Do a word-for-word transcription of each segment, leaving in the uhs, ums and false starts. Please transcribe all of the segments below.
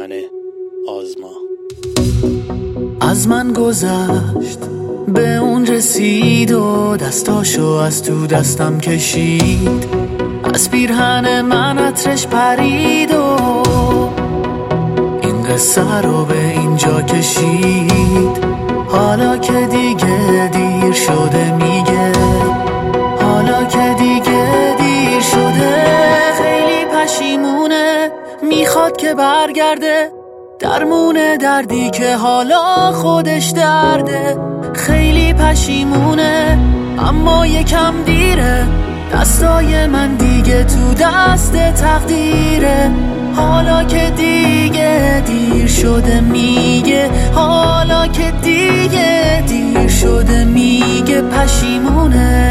منه آزما. از من گذشت به اون رسید و دستاشو از تو دستم کشید، از پیرهن من عطرش پرید و این قصه رو به اینجا کشید. حالا که دیگه دیر شده میگه، حالا که دیگه دیر شده، خیلی پشیمونه میخواد که برگرده، درمونه دردی که حالا خودش درده. خیلی پشیمونه اما یکم دیره، دستای من دیگه تو دست تقدیره. حالا که دیگه دیر شده میگه، حالا که دیگه دیر شده میگه پشیمونه.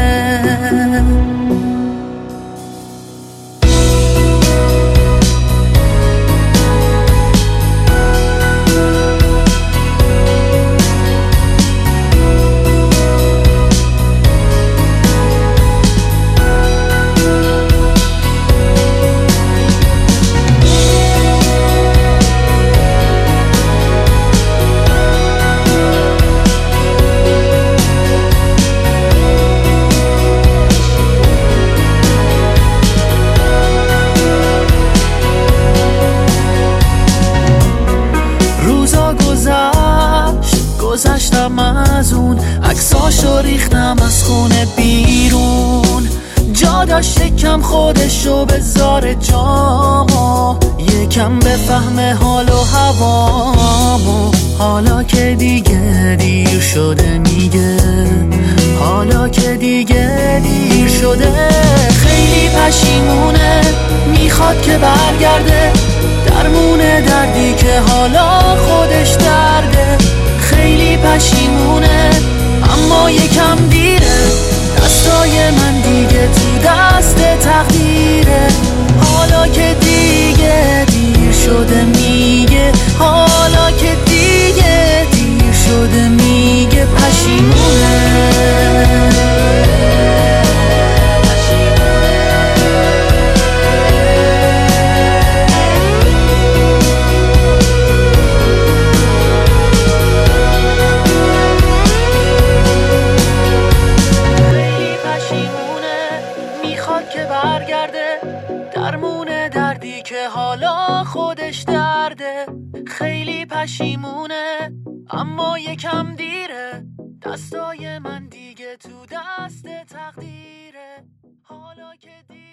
گذشتم از اون عکساشو ریختم از خونه بیرون، جا داشت شکم خودشو بذاره جامو، یکم بفهمه حال و هوامو. حالا که دیگه دیر شده میگه، حالا که دیگه دیر شده، خیلی پشیمونه میخواد که برگرده، درمونه دردی که حالا خودش درده. خیلی پشیمونه اما یکم دیره، دستای من دیگه تو دست تقدیره. حالا که دیگه دیر شده میگه، حالا که دیگه دیر شده میگه پشیمونه. که برگرده، درمونه دردی که حالا خودش درده. خیلی پشیمونه اما یکم دیره، دستای من دیگه تو دست تقدیره. حالا که دیگه